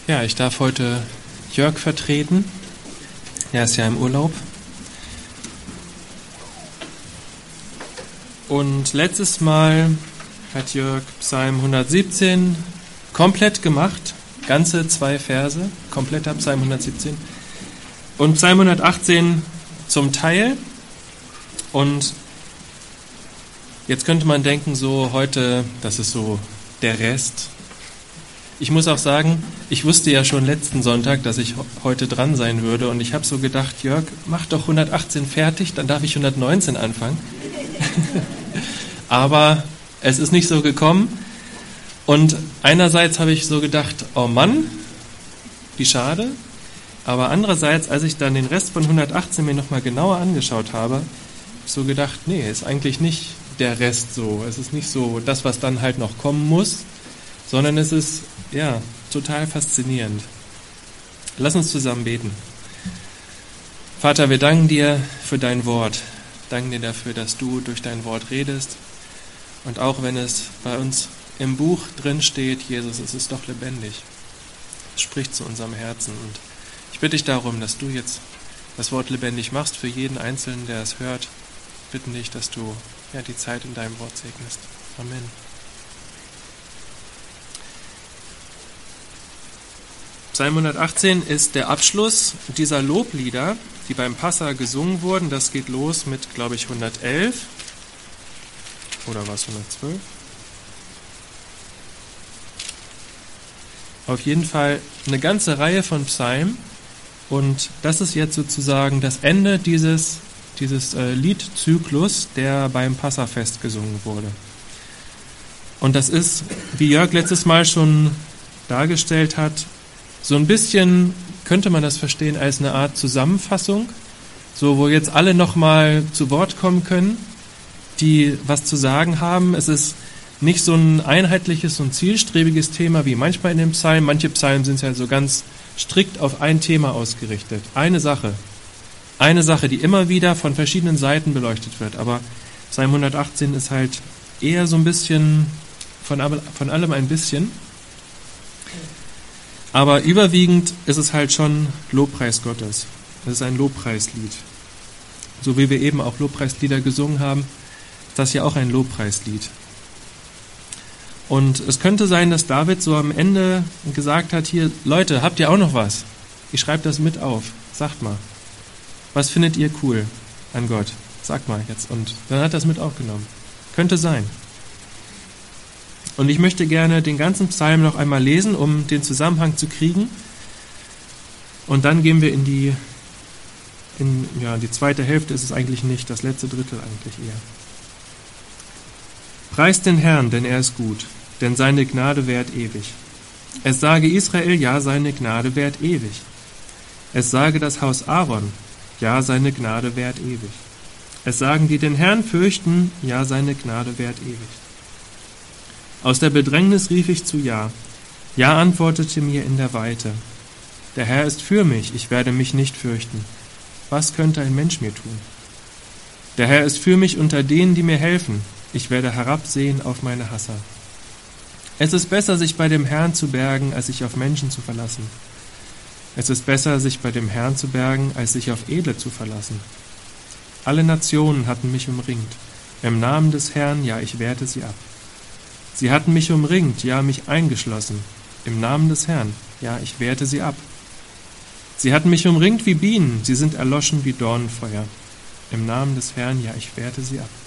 Ja, ich darf heute Jörg vertreten. Er ist ja im Urlaub. Und letztes Mal hat Jörg Psalm 117 komplett gemacht. Ganze 2 Verse, kompletter Psalm 117. Und Psalm 118 zum Teil. Und jetzt könnte man denken, so heute, das ist so der Rest. Ich muss auch sagen, ich wusste ja schon letzten Sonntag, dass ich heute dran sein würde. Und ich habe so gedacht, Jörg, mach doch 118 fertig, dann darf ich 119 anfangen. Aber es ist nicht so gekommen. Und einerseits habe ich so gedacht, oh Mann, wie schade. Aber andererseits, als ich dann den Rest von 118 mir nochmal genauer angeschaut habe, habe ich so gedacht, nee, ist eigentlich nicht der Rest so. Es ist nicht so das, was dann halt noch kommen muss, sondern es ist, ja, total faszinierend. Lass uns zusammen beten. Vater, wir danken dir für dein Wort. Danken dir dafür, dass du durch dein Wort redest. Und auch wenn es bei uns im Buch drin steht, Jesus, es ist doch lebendig. Es spricht zu unserem Herzen. Und ich bitte dich darum, dass du jetzt das Wort lebendig machst für jeden Einzelnen, der es hört. Wir bitten dich, dass du die Zeit in deinem Wort segnest. Amen. Psalm 118 ist der Abschluss dieser Loblieder, die beim Passa gesungen wurden. Das geht los mit, glaube ich, 111. Oder war es 112? Auf jeden Fall eine ganze Reihe von Psalmen. Und das ist jetzt sozusagen das Ende dieses Liedzyklus, der beim Passafest gesungen wurde. Und das ist, wie Jörg letztes Mal schon dargestellt hat, so ein bisschen könnte man das verstehen als eine Art Zusammenfassung, so wo jetzt alle nochmal zu Wort kommen können, die was zu sagen haben. Es ist nicht so ein einheitliches und zielstrebiges Thema wie manchmal in den Psalmen. Manche Psalmen sind ja so ganz strikt auf ein Thema ausgerichtet. Eine Sache, die immer wieder von verschiedenen Seiten beleuchtet wird. Aber Psalm 118 ist halt eher so ein bisschen von allem ein bisschen. Aber überwiegend ist es halt schon Lobpreis Gottes. Es ist ein Lobpreislied. So wie wir eben auch Lobpreislieder gesungen haben, ist das ja auch ein Lobpreislied. Und es könnte sein, dass David so am Ende gesagt hat, hier, Leute, habt ihr auch noch was? Ich schreibe das mit auf. Sagt mal. Was findet ihr cool an Gott? Sagt mal jetzt. Und dann hat er es mit aufgenommen. Könnte sein. Und ich möchte gerne den ganzen Psalm noch einmal lesen, um den Zusammenhang zu kriegen. Und dann gehen wir in die zweite Hälfte ist es eigentlich nicht, das letzte Drittel eigentlich eher. Preist den Herrn, denn er ist gut, denn seine Gnade währt ewig. Es sage Israel, ja, seine Gnade währt ewig. Es sage das Haus Aaron, ja, seine Gnade währt ewig. Es sagen, die den Herrn fürchten, ja, seine Gnade währt ewig. Aus der Bedrängnis rief ich zu Ja. Ja antwortete mir in der Weite. Der Herr ist für mich, ich werde mich nicht fürchten. Was könnte ein Mensch mir tun? Der Herr ist für mich unter denen, die mir helfen. Ich werde herabsehen auf meine Hasser. Es ist besser, sich bei dem Herrn zu bergen, als sich auf Menschen zu verlassen. Es ist besser, sich bei dem Herrn zu bergen, als sich auf Edle zu verlassen. Alle Nationen hatten mich umringt. Im Namen des Herrn, ja, ich wehrte sie ab. Sie hatten mich umringt, ja, mich eingeschlossen. Im Namen des Herrn, ja, ich wehrte sie ab. Sie hatten mich umringt wie Bienen, sie sind erloschen wie Dornenfeuer. Im Namen des Herrn, ja, ich wehrte sie ab.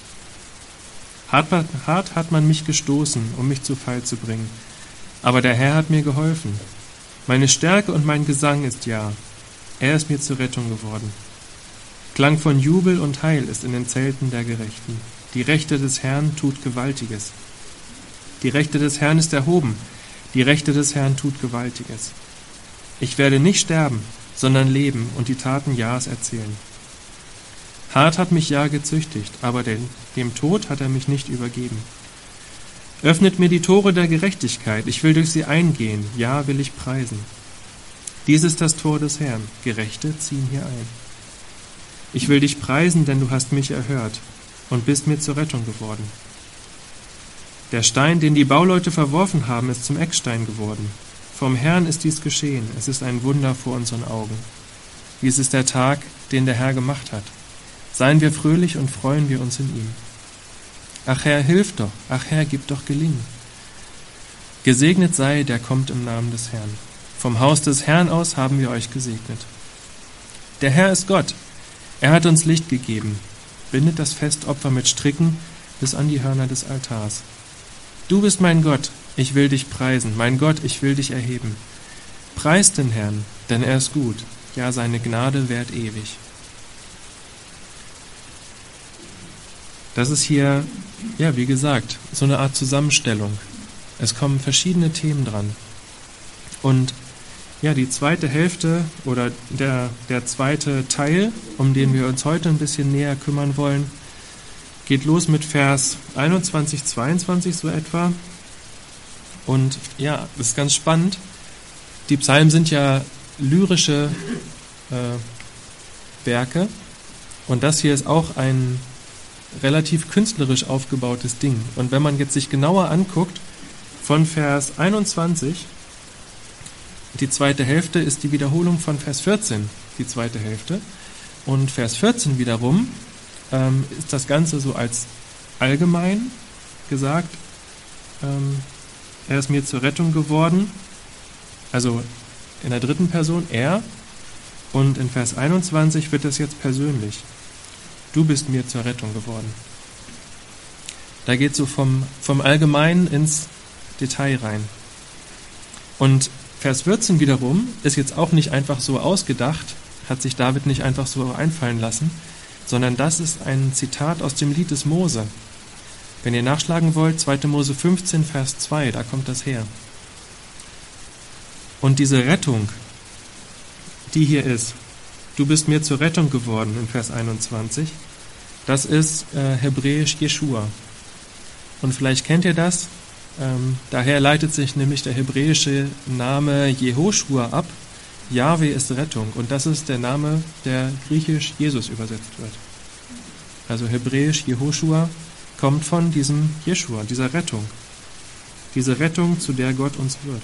Hart hat man mich gestoßen, um mich zu Fall zu bringen. Aber der Herr hat mir geholfen. Meine Stärke und mein Gesang ist Ja. Er ist mir zur Rettung geworden. Klang von Jubel und Heil ist in den Zelten der Gerechten. Die Rechte des Herrn tut Gewaltiges. Die Rechte des Herrn ist erhoben. Die Rechte des Herrn tut Gewaltiges. Ich werde nicht sterben, sondern leben und die Taten Jahs erzählen. Hart hat mich Ja gezüchtigt, aber dem Tod hat er mich nicht übergeben. Öffnet mir die Tore der Gerechtigkeit, ich will durch sie eingehen, ja, will ich preisen. Dies ist das Tor des Herrn, Gerechte ziehen hier ein. Ich will dich preisen, denn du hast mich erhört und bist mir zur Rettung geworden. Der Stein, den die Bauleute verworfen haben, ist zum Eckstein geworden. Vom Herrn ist dies geschehen. Es ist ein Wunder vor unseren Augen. Dies ist der Tag, den der Herr gemacht hat. Seien wir fröhlich und freuen wir uns in ihm. Ach Herr, hilf doch. Ach Herr, gib doch Gelingen. Gesegnet sei, der kommt im Namen des Herrn. Vom Haus des Herrn aus haben wir euch gesegnet. Der Herr ist Gott. Er hat uns Licht gegeben. Bindet das Festopfer mit Stricken bis an die Hörner des Altars. Du bist mein Gott, ich will dich preisen. Mein Gott, ich will dich erheben. Preist den Herrn, denn er ist gut. Ja, seine Gnade währt ewig. Das ist hier, ja, wie gesagt, so eine Art Zusammenstellung. Es kommen verschiedene Themen dran. Und ja, die zweite Hälfte oder der zweite Teil, um den wir uns heute ein bisschen näher kümmern wollen, geht los mit Vers 21, 22 so etwa. Und ja, das ist ganz spannend. Die Psalmen sind ja lyrische Werke und das hier ist auch ein relativ künstlerisch aufgebautes Ding. Und wenn man jetzt sich genauer anguckt, von Vers 21, die zweite Hälfte ist die Wiederholung von Vers 14, die zweite Hälfte. Und Vers 14 wiederum ist das Ganze so als allgemein gesagt. Er ist mir zur Rettung geworden, also in der dritten Person, er. Und in Vers 21 wird es jetzt persönlich. Du bist mir zur Rettung geworden. Da geht es so vom Allgemeinen ins Detail rein. Und Vers 14 wiederum ist jetzt auch nicht einfach so ausgedacht, hat sich David nicht einfach so einfallen lassen, sondern das ist ein Zitat aus dem Lied des Mose. Wenn ihr nachschlagen wollt, 2. Mose 15, Vers 2, da kommt das her. Und diese Rettung, die hier ist, du bist mir zur Rettung geworden in Vers 21, das ist hebräisch Jeschua. Und vielleicht kennt ihr das, daher leitet sich nämlich der hebräische Name Jehoschua ab. Jahwe ist Rettung und das ist der Name, der griechisch Jesus übersetzt wird. Also hebräisch Jehoschua kommt von diesem Jeschua, dieser Rettung. Diese Rettung, zu der Gott uns wird.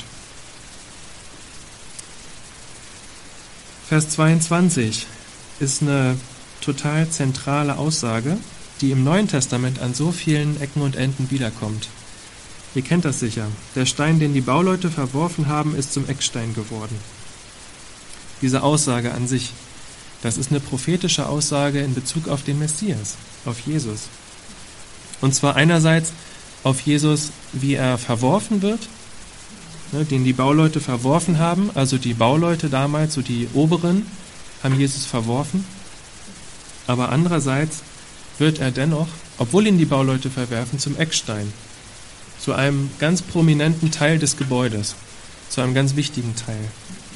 Vers 22 ist eine total zentrale Aussage, die im Neuen Testament an so vielen Ecken und Enden wiederkommt. Ihr kennt das sicher. Der Stein, den die Bauleute verworfen haben, ist zum Eckstein geworden. Diese Aussage an sich, das ist eine prophetische Aussage in Bezug auf den Messias, auf Jesus. Und zwar einerseits auf Jesus, wie er verworfen wird, den die Bauleute verworfen haben. Also die Bauleute damals, so die Oberen, haben Jesus verworfen. Aber andererseits wird er dennoch, obwohl ihn die Bauleute verwerfen, zum Eckstein, zu einem ganz prominenten Teil des Gebäudes, zu einem ganz wichtigen Teil.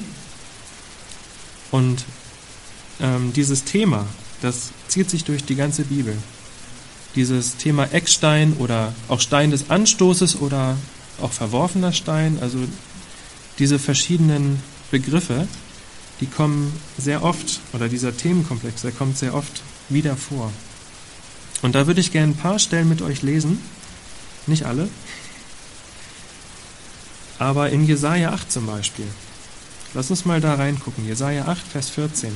Und dieses Thema, das zieht sich durch die ganze Bibel. Dieses Thema Eckstein oder auch Stein des Anstoßes oder auch verworfener Stein, also diese verschiedenen Begriffe, die kommen sehr oft, oder dieser Themenkomplex, der kommt sehr oft wieder vor. Und da würde ich gerne ein paar Stellen mit euch lesen, nicht alle, aber in Jesaja 8 zum Beispiel. Lass uns mal da reingucken, Jesaja 8, Vers 14.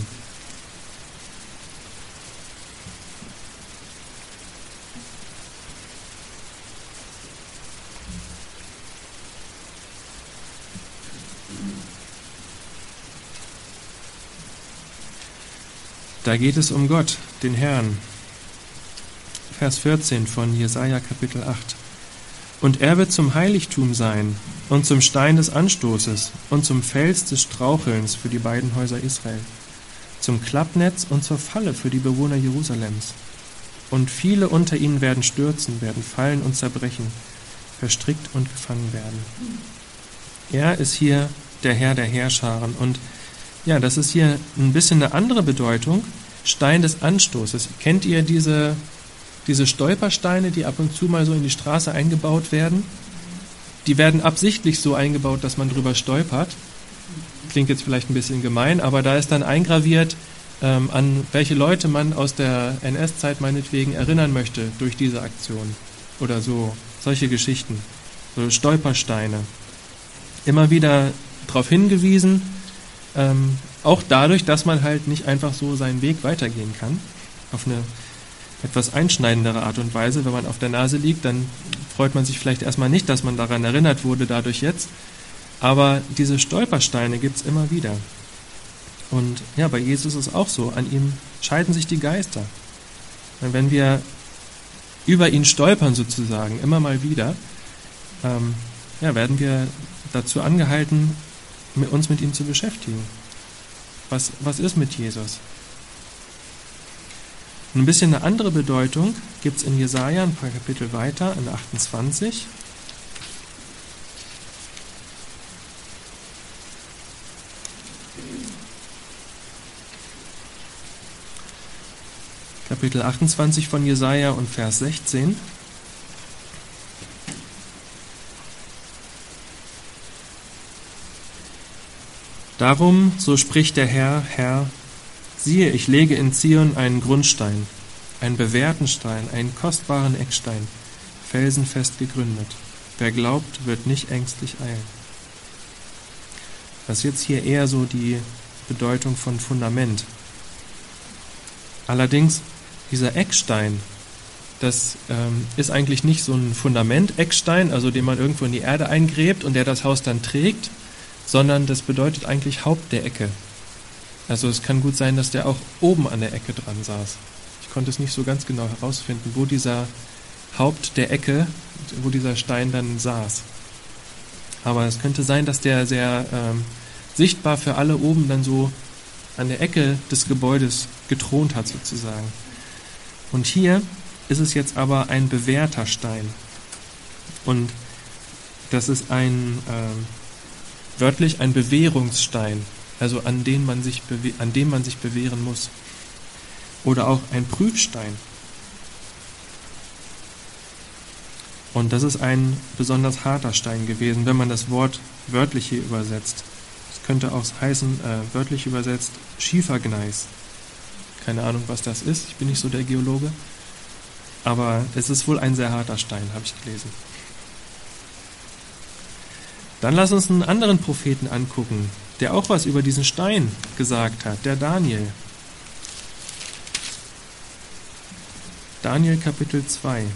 Da geht es um Gott, den Herrn. Vers 14 von Jesaja Kapitel 8. Und er wird zum Heiligtum sein und zum Stein des Anstoßes und zum Fels des Strauchelns für die beiden Häuser Israel, zum Klappnetz und zur Falle für die Bewohner Jerusalems. Und viele unter ihnen werden stürzen, werden fallen und zerbrechen, verstrickt und gefangen werden. Er ist hier der Herr der Heerscharen. Und ja, das ist hier ein bisschen eine andere Bedeutung. Stein des Anstoßes. Kennt ihr diese Stolpersteine, die ab und zu mal so in die Straße eingebaut werden? Die werden absichtlich so eingebaut, dass man drüber stolpert. Klingt jetzt vielleicht ein bisschen gemein, aber da ist dann eingraviert, an welche Leute man aus der NS-Zeit meinetwegen erinnern möchte durch diese Aktion. Oder so, solche Geschichten. So Stolpersteine. Immer wieder darauf hingewiesen, auch dadurch, dass man halt nicht einfach so seinen Weg weitergehen kann, auf eine etwas einschneidendere Art und Weise. Wenn man auf der Nase liegt, dann freut man sich vielleicht erstmal nicht, dass man daran erinnert wurde dadurch jetzt, aber diese Stolpersteine gibt es immer wieder. Und ja, bei Jesus ist es auch so, an ihm scheiden sich die Geister. Und wenn wir über ihn stolpern sozusagen, immer mal wieder, werden wir dazu angehalten, uns mit ihm zu beschäftigen. Was ist mit Jesus? Und ein bisschen eine andere Bedeutung gibt es in Jesaja, ein paar Kapitel weiter, in 28. Kapitel 28 von Jesaja und Vers 16. Darum, so spricht der Herr, siehe, ich lege in Zion einen Grundstein, einen bewährten Stein, einen kostbaren Eckstein, felsenfest gegründet. Wer glaubt, wird nicht ängstlich eilen. Das ist jetzt hier eher so die Bedeutung von Fundament. Allerdings, dieser Eckstein, das ist eigentlich nicht so ein Fundament-Eckstein, also den man irgendwo in die Erde eingräbt und der das Haus dann trägt, sondern das bedeutet eigentlich Haupt der Ecke. Also es kann gut sein, dass der auch oben an der Ecke dran saß. Ich konnte es nicht so ganz genau herausfinden, wo dieser Haupt der Ecke, wo dieser Stein dann saß. Aber es könnte sein, dass der sehr sichtbar für alle oben dann so an der Ecke des Gebäudes gethront hat sozusagen. Und hier ist es jetzt aber ein bewährter Stein. Und das ist wörtlich ein Bewährungsstein, also an dem man sich bewähren muss. Oder auch ein Prüfstein. Und das ist ein besonders harter Stein gewesen, wenn man das Wort wörtlich hier übersetzt. Es könnte auch heißen, wörtlich übersetzt, Schiefergneis. Keine Ahnung, was das ist, ich bin nicht so der Geologe. Aber es ist wohl ein sehr harter Stein, habe ich gelesen. Dann lass uns einen anderen Propheten angucken, der auch was über diesen Stein gesagt hat, der Daniel. Daniel Kapitel 2.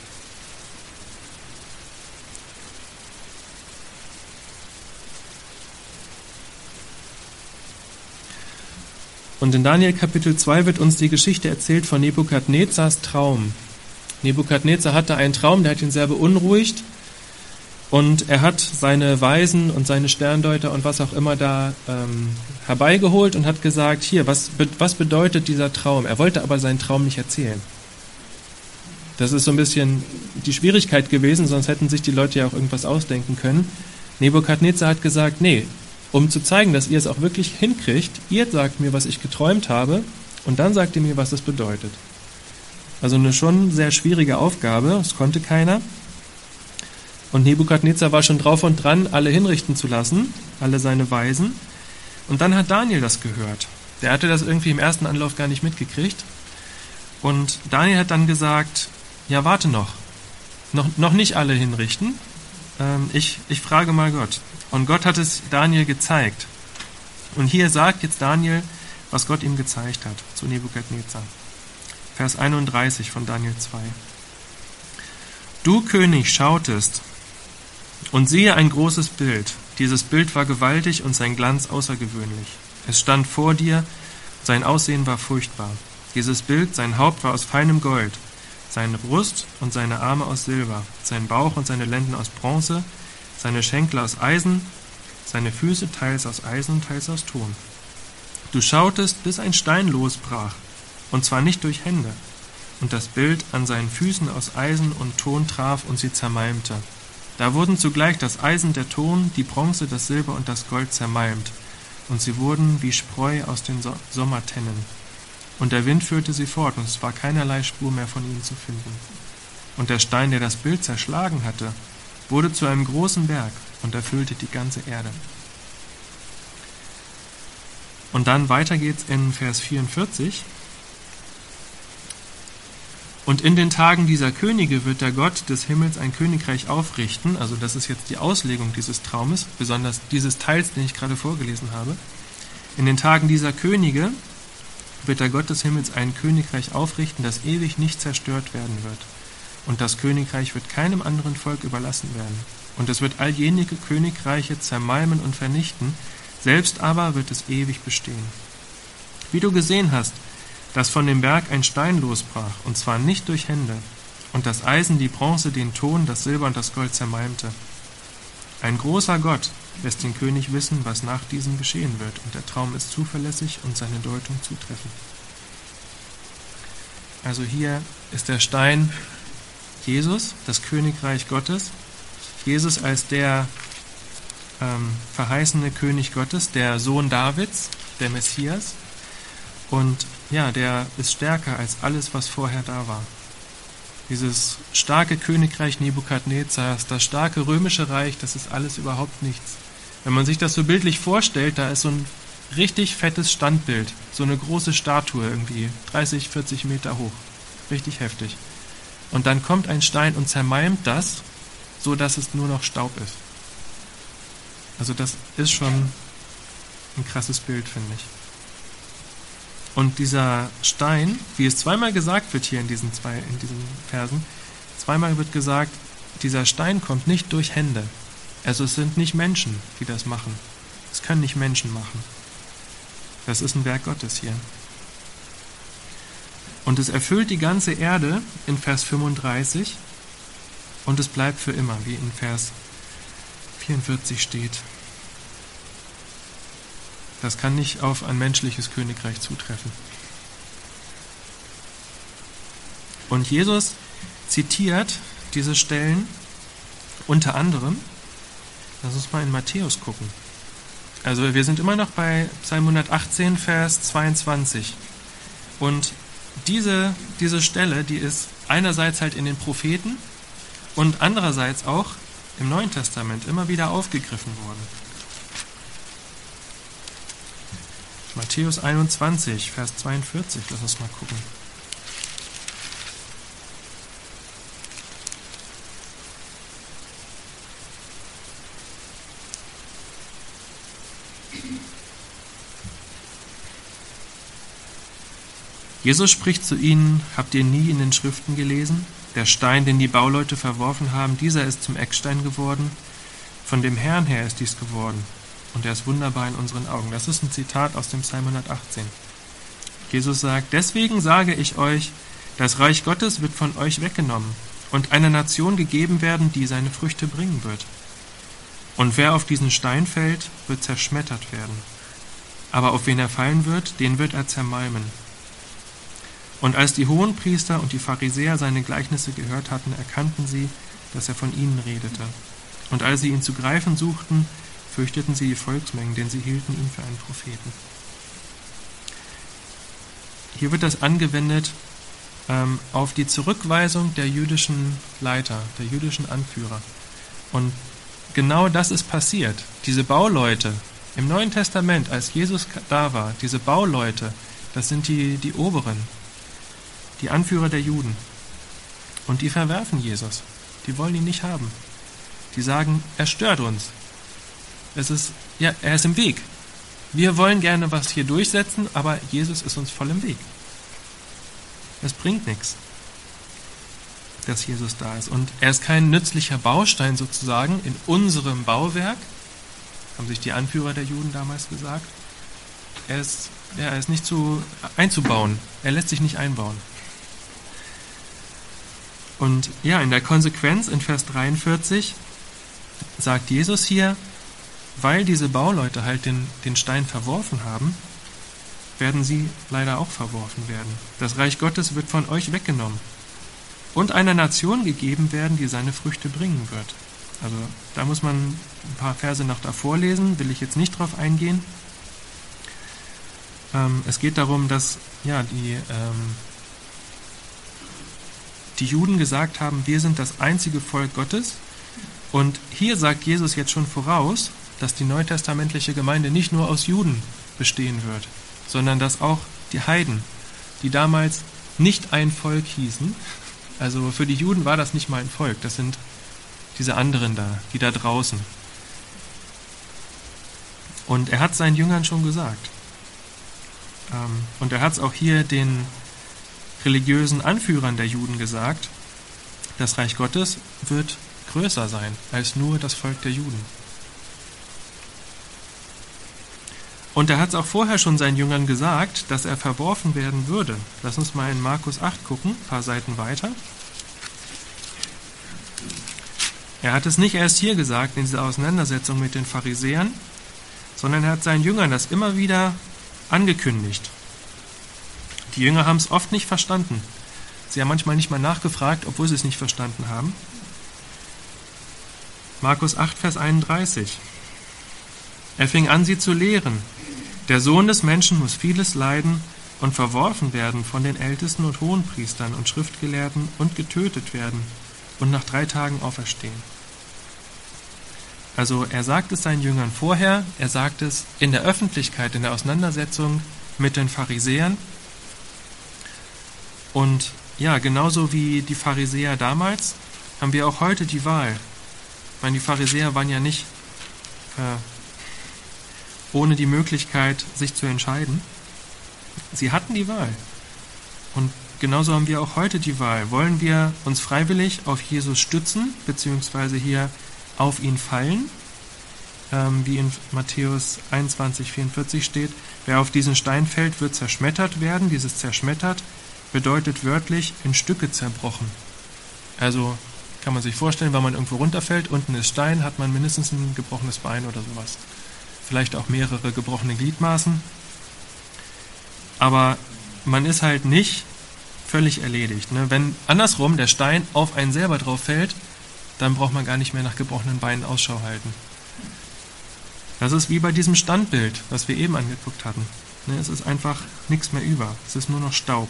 Und in Daniel Kapitel 2 wird uns die Geschichte erzählt von Nebukadnezars Traum. Nebukadnezar hatte einen Traum, der hat ihn sehr beunruhigt. Und er hat seine Weisen und seine Sterndeuter und was auch immer da herbeigeholt und hat gesagt, hier, was bedeutet dieser Traum? Er wollte aber seinen Traum nicht erzählen. Das ist so ein bisschen die Schwierigkeit gewesen, sonst hätten sich die Leute ja auch irgendwas ausdenken können. Nebukadnezar hat gesagt, nee, um zu zeigen, dass ihr es auch wirklich hinkriegt, ihr sagt mir, was ich geträumt habe und dann sagt ihr mir, was es bedeutet. Also eine schon sehr schwierige Aufgabe, das konnte keiner. Und Nebukadnezar war schon drauf und dran, alle hinrichten zu lassen, alle seine Weisen. Und dann hat Daniel das gehört. Der hatte das irgendwie im ersten Anlauf gar nicht mitgekriegt. Und Daniel hat dann gesagt, ja, warte noch nicht alle hinrichten. Ich frage mal Gott. Und Gott hat es Daniel gezeigt. Und hier sagt jetzt Daniel, was Gott ihm gezeigt hat zu Nebukadnezar. Vers 31 von Daniel 2. Du, König, schautest und siehe ein großes Bild. Dieses Bild war gewaltig und sein Glanz außergewöhnlich. Es stand vor dir, sein Aussehen war furchtbar. Dieses Bild, sein Haupt war aus feinem Gold, seine Brust und seine Arme aus Silber, sein Bauch und seine Lenden aus Bronze, seine Schenkel aus Eisen, seine Füße teils aus Eisen, teils aus Ton. Du schautest, bis ein Stein losbrach, und zwar nicht durch Hände, und das Bild an seinen Füßen aus Eisen und Ton traf und sie zermalmte. Da wurden zugleich das Eisen, der Ton, die Bronze, das Silber und das Gold zermalmt, und sie wurden wie Spreu aus den Sommertennen. Und der Wind führte sie fort, und es war keinerlei Spur mehr von ihnen zu finden. Und der Stein, der das Bild zerschlagen hatte, wurde zu einem großen Berg und erfüllte die ganze Erde. Und dann weiter geht's in Vers 44. Und in den Tagen dieser Könige wird der Gott des Himmels ein Königreich aufrichten. Also das ist jetzt die Auslegung dieses Traumes, besonders dieses Teils, den ich gerade vorgelesen habe. In den Tagen dieser Könige wird der Gott des Himmels ein Königreich aufrichten, das ewig nicht zerstört werden wird. Und das Königreich wird keinem anderen Volk überlassen werden. Und es wird all jene Königreiche zermalmen und vernichten, selbst aber wird es ewig bestehen. Wie du gesehen hast, dass von dem Berg ein Stein losbrach, und zwar nicht durch Hände, und das Eisen, die Bronze, den Ton, das Silber und das Gold zermalmte. Ein großer Gott lässt den König wissen, was nach diesem geschehen wird, und der Traum ist zuverlässig und seine Deutung zutreffend. Also hier ist der Stein Jesus, das Königreich Gottes, Jesus als der verheißene König Gottes, der Sohn Davids, der Messias, und ja, der ist stärker als alles, was vorher da war. Dieses starke Königreich Nebukadnezars, das starke römische Reich, das ist alles überhaupt nichts. Wenn man sich das so bildlich vorstellt, da ist so ein richtig fettes Standbild, so eine große Statue irgendwie, 30, 40 Meter hoch, richtig heftig. Und dann kommt ein Stein und zermalmt das, so dass es nur noch Staub ist. Also das ist schon ein krasses Bild, finde ich. Und dieser Stein, wie es zweimal gesagt wird hier in diesen Versen, zweimal wird gesagt, dieser Stein kommt nicht durch Hände. Also es sind nicht Menschen, die das machen. Es können nicht Menschen machen. Das ist ein Werk Gottes hier. Und es erfüllt die ganze Erde in Vers 35 und es bleibt für immer, wie in Vers 44 steht. Das kann nicht auf ein menschliches Königreich zutreffen. Und Jesus zitiert diese Stellen unter anderem, lass uns mal in Matthäus gucken. Also wir sind immer noch bei Psalm 118, Vers 22. Und diese Stelle, die ist einerseits halt in den Propheten und andererseits auch im Neuen Testament immer wieder aufgegriffen worden. Matthäus 21, Vers 42, lass uns mal gucken. Jesus spricht zu ihnen: Habt ihr nie in den Schriften gelesen? Der Stein, den die Bauleute verworfen haben, dieser ist zum Eckstein geworden. Von dem Herrn her ist dies geworden. Und er ist wunderbar in unseren Augen. Das ist ein Zitat aus dem Psalm 118. Jesus sagt: Deswegen sage ich euch, das Reich Gottes wird von euch weggenommen und einer Nation gegeben werden, die seine Früchte bringen wird. Und wer auf diesen Stein fällt, wird zerschmettert werden. Aber auf wen er fallen wird, den wird er zermalmen. Und als die Hohenpriester und die Pharisäer seine Gleichnisse gehört hatten, erkannten sie, dass er von ihnen redete. Und als sie ihn zu greifen suchten, fürchteten sie die Volksmengen, denn sie hielten ihn für einen Propheten. Hier wird das angewendet auf die Zurückweisung der jüdischen Leiter, der jüdischen Anführer. Und genau das ist passiert. Diese Bauleute im Neuen Testament, als Jesus da war, diese Bauleute, das sind die Oberen, die Anführer der Juden. Und die verwerfen Jesus. Die wollen ihn nicht haben. Die sagen, er stört uns. Er ist im Weg. Wir wollen gerne was hier durchsetzen, aber Jesus ist uns voll im Weg. Es bringt nichts, dass Jesus da ist. Und er ist kein nützlicher Baustein sozusagen in unserem Bauwerk, haben sich die Anführer der Juden damals gesagt. Er ist nicht einzubauen. Er lässt sich nicht einbauen. Und ja, in der Konsequenz, in Vers 43, sagt Jesus hier, weil diese Bauleute halt den Stein verworfen haben, werden sie leider auch verworfen werden. Das Reich Gottes wird von euch weggenommen und einer Nation gegeben werden, die seine Früchte bringen wird. Also da muss man ein paar Verse noch davor lesen, will ich jetzt nicht drauf eingehen. Es geht darum, dass die Juden gesagt haben, wir sind das einzige Volk Gottes. Und hier sagt Jesus jetzt schon voraus, dass die neutestamentliche Gemeinde nicht nur aus Juden bestehen wird, sondern dass auch die Heiden, die damals nicht ein Volk hießen, Also für die Juden war das nicht mal ein Volk, das sind diese anderen da, die da draußen. Und er hat seinen Jüngern schon gesagt. Und er hat es auch hier den religiösen Anführern der Juden gesagt, das Reich Gottes wird größer sein als nur das Volk der Juden. Und er hat es auch vorher schon seinen Jüngern gesagt, dass er verworfen werden würde. Lass uns mal in Markus 8 gucken, ein paar Seiten weiter. Er hat es nicht erst hier gesagt, in dieser Auseinandersetzung mit den Pharisäern, sondern er hat seinen Jüngern das immer wieder angekündigt. Die Jünger haben es oft nicht verstanden. Sie haben manchmal nicht mal nachgefragt, obwohl sie es nicht verstanden haben. Markus 8, Vers 31. Er fing an, sie zu lehren. Der Sohn des Menschen muss vieles leiden und verworfen werden von den Ältesten und Hohenpriestern und Schriftgelehrten und getötet werden und nach 3 Tagen auferstehen. Also er sagt es seinen Jüngern vorher, er sagt es in der Öffentlichkeit, in der Auseinandersetzung mit den Pharisäern. Und ja, genauso wie die Pharisäer damals, haben wir auch heute die Wahl. Ich meine, die Pharisäer waren ja nicht ohne die Möglichkeit, sich zu entscheiden. Sie hatten die Wahl. Und genauso haben wir auch heute die Wahl. Wollen wir uns freiwillig auf Jesus stützen, beziehungsweise hier auf ihn fallen, wie in Matthäus 21, 44 steht, wer auf diesen Stein fällt, wird zerschmettert werden. Dieses zerschmettert bedeutet wörtlich in Stücke zerbrochen. Also kann man sich vorstellen, wenn man irgendwo runterfällt, unten ist Stein, hat man mindestens ein gebrochenes Bein oder sowas. Vielleicht auch mehrere gebrochene Gliedmaßen. Aber man ist halt nicht völlig erledigt. Ne? Wenn andersrum der Stein auf einen selber drauf fällt, dann braucht man gar nicht mehr nach gebrochenen Beinen Ausschau halten. Das ist wie bei diesem Standbild, was wir eben angeguckt hatten. Ne? Es ist einfach nichts mehr über. Es ist nur noch Staub.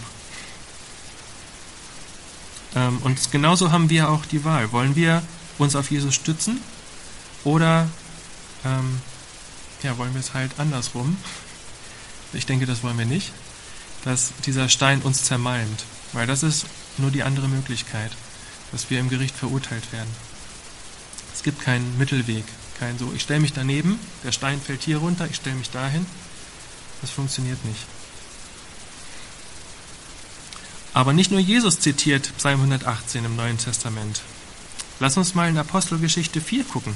Und genauso haben wir auch die Wahl. Wollen wir uns auf Jesus stützen oder wollen wir es halt andersrum? Ich denke, das wollen wir nicht, dass dieser Stein uns zermalmt, weil das ist nur die andere Möglichkeit, dass wir im Gericht verurteilt werden. Es gibt keinen Mittelweg, kein so, ich stelle mich daneben, der Stein fällt hier runter, ich stelle mich dahin. Das funktioniert nicht. Aber nicht nur Jesus zitiert Psalm 118 im Neuen Testament. Lass uns mal in Apostelgeschichte 4 gucken.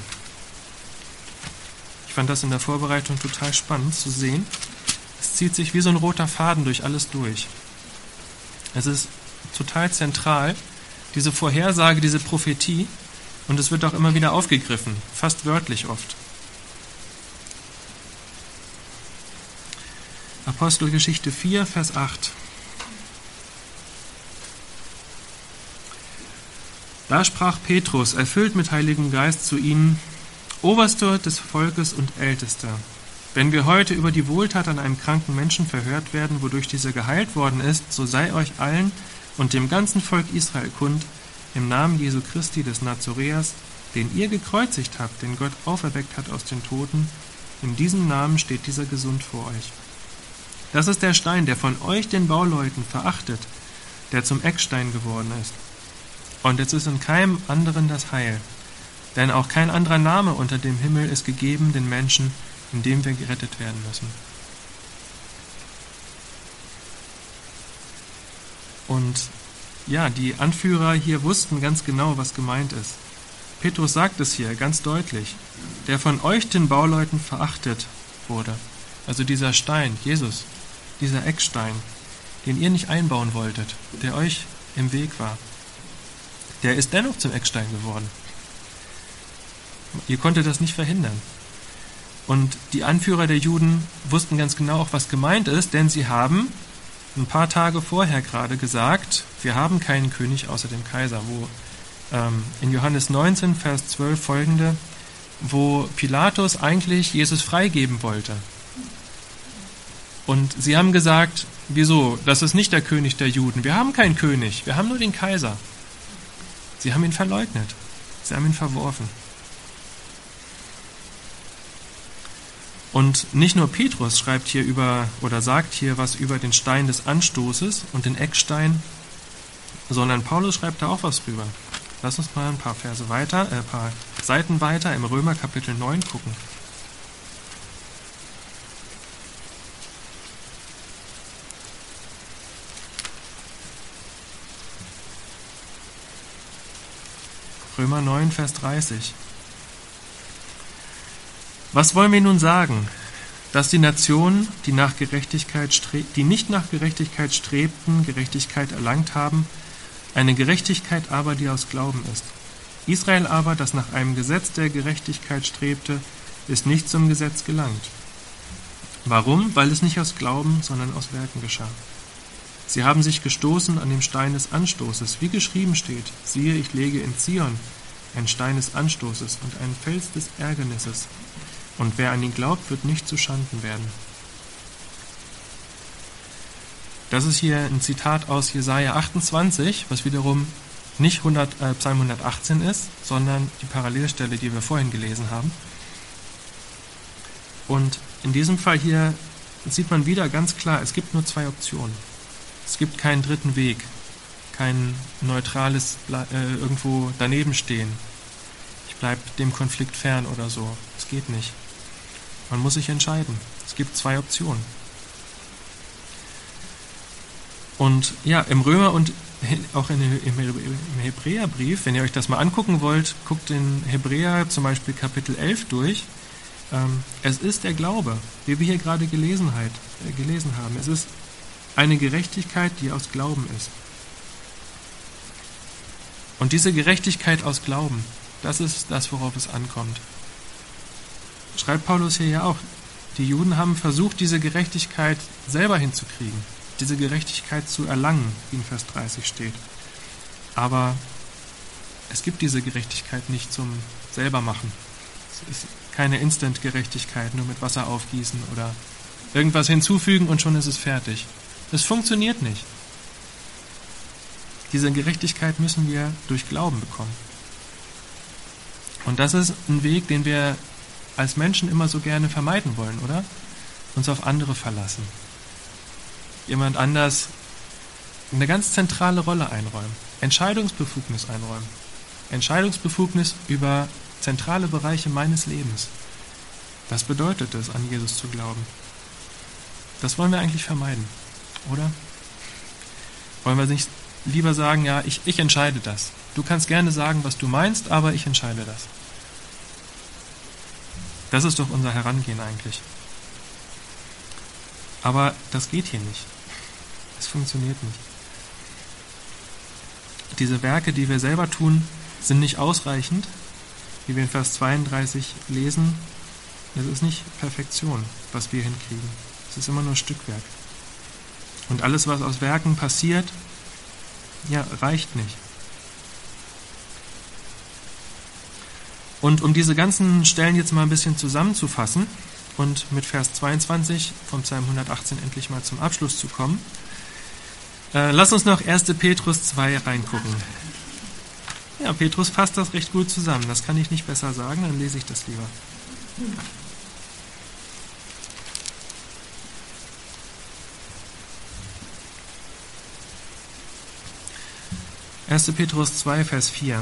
Ich fand das in der Vorbereitung total spannend zu sehen. Es zieht sich wie so ein roter Faden durch alles durch. Es ist total zentral, diese Vorhersage, diese Prophetie, und es wird auch immer wieder aufgegriffen, fast wörtlich oft. Apostelgeschichte 4, Vers 8. Da sprach Petrus, erfüllt mit Heiligem Geist, zu ihnen: Oberster des Volkes und Ältester, wenn wir heute über die Wohltat an einem kranken Menschen verhört werden, wodurch dieser geheilt worden ist, so sei euch allen und dem ganzen Volk Israel kund, im Namen Jesu Christi des Nazoräers, den ihr gekreuzigt habt, den Gott auferweckt hat aus den Toten, in diesem Namen steht dieser gesund vor euch. Das ist der Stein, der von euch, den Bauleuten, verachtet, der zum Eckstein geworden ist. Und jetzt ist in keinem anderen das Heil, denn auch kein anderer Name unter dem Himmel ist gegeben den Menschen, in dem wir gerettet werden müssen. Und ja, die Anführer hier wussten ganz genau, was gemeint ist. Petrus sagt es hier ganz deutlich, der von euch, den Bauleuten, verachtet wurde. Also dieser Stein, Jesus, dieser Eckstein, den ihr nicht einbauen wolltet, der euch im Weg war, der ist dennoch zum Eckstein geworden. Ihr konntet das nicht verhindern. Und die Anführer der Juden wussten ganz genau auch, was gemeint ist, denn sie haben ein paar Tage vorher gerade gesagt, wir haben keinen König außer dem Kaiser, wo in Johannes 19, Vers 12 folgende, wo Pilatus eigentlich Jesus freigeben wollte. Und sie haben gesagt, wieso, das ist nicht der König der Juden, wir haben keinen König, wir haben nur den Kaiser. Sie haben ihn verleugnet, sie haben ihn verworfen. Und nicht nur Petrus schreibt hier oder sagt hier was über den Stein des Anstoßes und den Eckstein, sondern Paulus schreibt da auch was drüber. Lass uns mal ein paar Seiten weiter im Römer Kapitel 9 gucken. Römer 9, Vers 30. Was wollen wir nun sagen? Dass die Nationen, die nicht nach Gerechtigkeit strebten, Gerechtigkeit erlangt haben, eine Gerechtigkeit aber, die aus Glauben ist. Israel aber, das nach einem Gesetz der Gerechtigkeit strebte, ist nicht zum Gesetz gelangt. Warum? Weil es nicht aus Glauben, sondern aus Werken geschah. Sie haben sich gestoßen an dem Stein des Anstoßes, wie geschrieben steht, siehe, ich lege in Zion einen Stein des Anstoßes und einen Fels des Ärgernisses. Und wer an ihn glaubt, wird nicht zu Schanden werden. Das ist hier ein Zitat aus Jesaja 28, was wiederum nicht Psalm 118 ist, sondern die Parallelstelle, die wir vorhin gelesen haben. Und in diesem Fall hier sieht man wieder ganz klar, es gibt nur zwei Optionen. Es gibt keinen dritten Weg, kein neutrales irgendwo daneben stehen. Ich bleibe dem Konflikt fern oder so. Es geht nicht. Man muss sich entscheiden. Es gibt zwei Optionen. Und ja, im Römer und auch im Hebräerbrief, wenn ihr euch das mal angucken wollt, guckt in Hebräer zum Beispiel Kapitel 11 durch. Es ist der Glaube, wie wir hier gerade gelesen haben. Es ist eine Gerechtigkeit, die aus Glauben ist. Und diese Gerechtigkeit aus Glauben, das ist das, worauf es ankommt. Schreibt Paulus hier ja auch, die Juden haben versucht, diese Gerechtigkeit selber hinzukriegen, diese Gerechtigkeit zu erlangen, wie in Vers 30 steht. Aber es gibt diese Gerechtigkeit nicht zum Selbermachen. Es ist keine Instant-Gerechtigkeit, nur mit Wasser aufgießen oder irgendwas hinzufügen und schon ist es fertig. Es funktioniert nicht. Diese Gerechtigkeit müssen wir durch Glauben bekommen. Und das ist ein Weg, den wir als Menschen immer so gerne vermeiden wollen, oder? Uns auf andere verlassen. Jemand anders eine ganz zentrale Rolle einräumen. Entscheidungsbefugnis einräumen. Entscheidungsbefugnis über zentrale Bereiche meines Lebens. Was bedeutet es, an Jesus zu glauben? Das wollen wir eigentlich vermeiden, oder? Wollen wir nicht lieber sagen, ja, ich entscheide das. Du kannst gerne sagen, was du meinst, aber ich entscheide das. Das ist doch unser Herangehen eigentlich. Aber das geht hier nicht. Es funktioniert nicht. Diese Werke, die wir selber tun, sind nicht ausreichend. Wie wir in Vers 32 lesen, es ist nicht Perfektion, was wir hinkriegen. Es ist immer nur Stückwerk. Und alles, was aus Werken passiert, ja, reicht nicht. Und um diese ganzen Stellen jetzt mal ein bisschen zusammenzufassen und mit Vers 22 vom Psalm 118 endlich mal zum Abschluss zu kommen, lass uns noch 1. Petrus 2 reingucken. Ja, Petrus fasst das recht gut zusammen. Das kann ich nicht besser sagen, dann lese ich das lieber. 1. Petrus 2, Vers 4.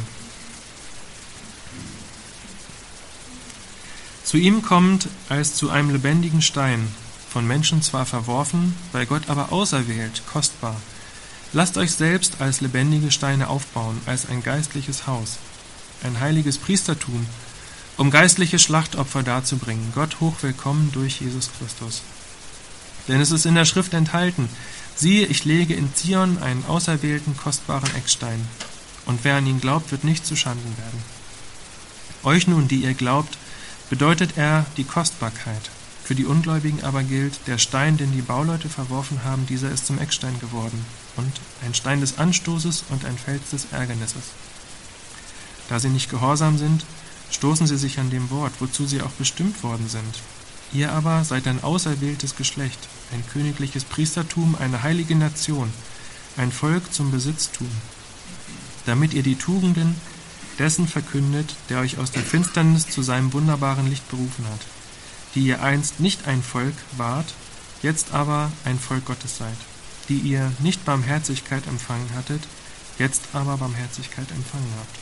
Zu ihm kommt als zu einem lebendigen Stein, von Menschen zwar verworfen, bei Gott aber auserwählt, kostbar. Lasst euch selbst als lebendige Steine aufbauen, als ein geistliches Haus, ein heiliges Priestertum, um geistliche Schlachtopfer darzubringen, Gott hochwillkommen durch Jesus Christus. Denn es ist in der Schrift enthalten, siehe, ich lege in Zion einen auserwählten, kostbaren Eckstein, und wer an ihn glaubt, wird nicht zu Schanden werden. Euch nun, die ihr glaubt, bedeutet er die Kostbarkeit. Für die Ungläubigen aber gilt, der Stein, den die Bauleute verworfen haben, dieser ist zum Eckstein geworden, und ein Stein des Anstoßes und ein Fels des Ärgernisses. Da sie nicht gehorsam sind, stoßen sie sich an dem Wort, wozu sie auch bestimmt worden sind. Ihr aber seid ein auserwähltes Geschlecht, ein königliches Priestertum, eine heilige Nation, ein Volk zum Besitztum, damit ihr die Tugenden dessen verkündet, der euch aus der Finsternis zu seinem wunderbaren Licht berufen hat, die ihr einst nicht ein Volk wart, jetzt aber ein Volk Gottes seid, die ihr nicht Barmherzigkeit empfangen hattet, jetzt aber Barmherzigkeit empfangen habt.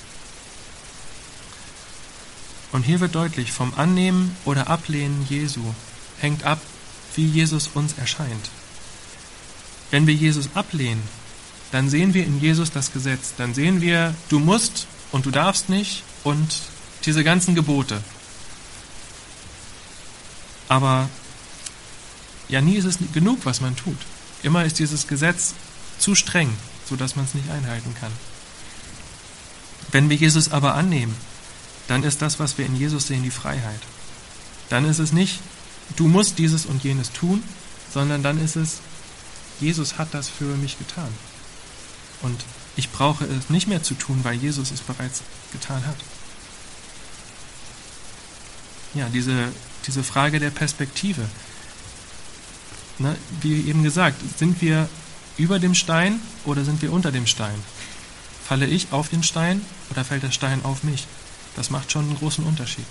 Und hier wird deutlich, vom Annehmen oder Ablehnen Jesu hängt ab, wie Jesus uns erscheint. Wenn wir Jesus ablehnen, dann sehen wir in Jesus das Gesetz. Dann sehen wir, du musst und du darfst nicht und diese ganzen Gebote. Aber ja, nie ist es genug, was man tut. Immer ist dieses Gesetz zu streng, sodass man es nicht einhalten kann. Wenn wir Jesus aber annehmen, dann ist das, was wir in Jesus sehen, die Freiheit. Dann ist es nicht, du musst dieses und jenes tun, sondern dann ist es, Jesus hat das für mich getan. Und ich brauche es nicht mehr zu tun, weil Jesus es bereits getan hat. Ja, diese Frage der Perspektive. Ne, wie eben gesagt, sind wir über dem Stein oder sind wir unter dem Stein? Falle ich auf den Stein oder fällt der Stein auf mich? Das macht schon einen großen Unterschied.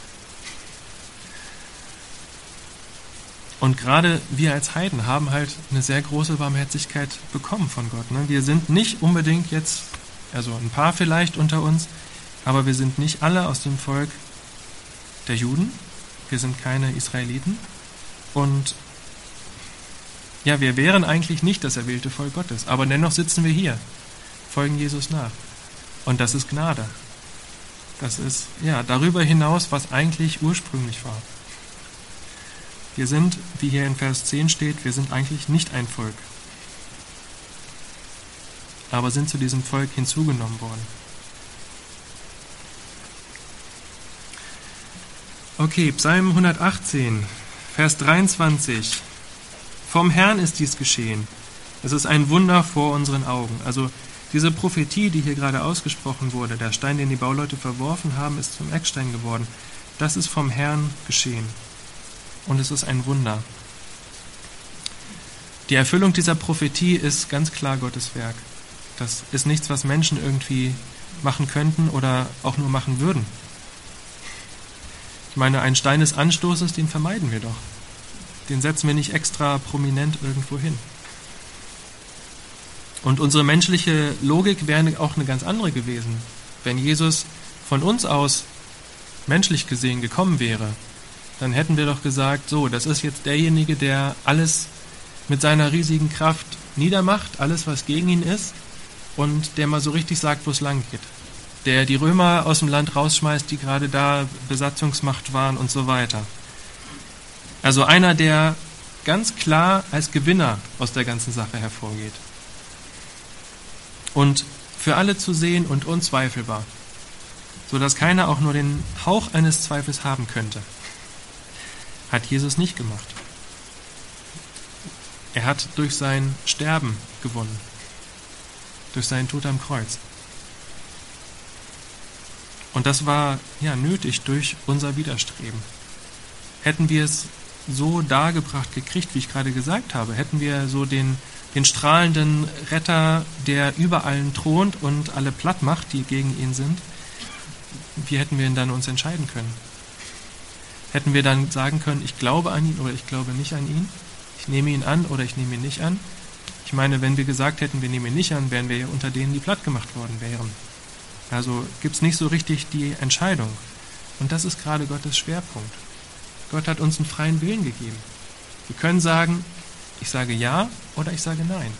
Und gerade wir als Heiden haben halt eine sehr große Barmherzigkeit bekommen von Gott. Ne? Wir sind nicht unbedingt jetzt, also ein paar vielleicht unter uns, aber wir sind nicht alle aus dem Volk der Juden. Wir sind keine Israeliten. Und ja, wir wären eigentlich nicht das erwählte Volk Gottes, aber dennoch sitzen wir hier, folgen Jesus nach. Und das ist Gnade. Das ist ja darüber hinaus, was eigentlich ursprünglich war. Wir sind, wie hier in Vers 10 steht, wir sind eigentlich nicht ein Volk, aber sind zu diesem Volk hinzugenommen worden. Okay, Psalm 118, Vers 23. Vom Herrn ist dies geschehen. Es ist ein Wunder vor unseren Augen. Also diese Prophetie, die hier gerade ausgesprochen wurde, der Stein, den die Bauleute verworfen haben, ist zum Eckstein geworden. Das ist vom Herrn geschehen. Und es ist ein Wunder. Die Erfüllung dieser Prophetie ist ganz klar Gottes Werk. Das ist nichts, was Menschen irgendwie machen könnten oder auch nur machen würden. Ich meine, einen Stein des Anstoßes, den vermeiden wir doch. Den setzen wir nicht extra prominent irgendwo hin. Und unsere menschliche Logik wäre auch eine ganz andere gewesen. Wenn Jesus von uns aus menschlich gesehen gekommen wäre, dann hätten wir doch gesagt, so, das ist jetzt derjenige, der alles mit seiner riesigen Kraft niedermacht, alles, was gegen ihn ist, und der mal so richtig sagt, wo es lang geht. Der die Römer aus dem Land rausschmeißt, die gerade da Besatzungsmacht waren und so weiter. Also einer, der ganz klar als Gewinner aus der ganzen Sache hervorgeht. Und für alle zu sehen und unzweifelbar, sodass keiner auch nur den Hauch eines Zweifels haben könnte. Hat Jesus nicht gemacht. Er hat durch sein Sterben gewonnen. Durch seinen Tod am Kreuz. Und das war ja nötig durch unser Widerstreben. Hätten wir es so dargebracht gekriegt, wie ich gerade gesagt habe, hätten wir so den strahlenden Retter, der über allen thront und alle platt macht, die gegen ihn sind, wie hätten wir ihn dann uns entscheiden können? Hätten wir dann sagen können, ich glaube an ihn oder ich glaube nicht an ihn? Ich nehme ihn an oder ich nehme ihn nicht an? Ich meine, wenn wir gesagt hätten, wir nehmen ihn nicht an, wären wir ja unter denen, die platt gemacht worden wären. Also gibt es nicht so richtig die Entscheidung. Und das ist gerade Gottes Schwerpunkt. Gott hat uns einen freien Willen gegeben. Wir können sagen, ich sage ja oder ich sage nein.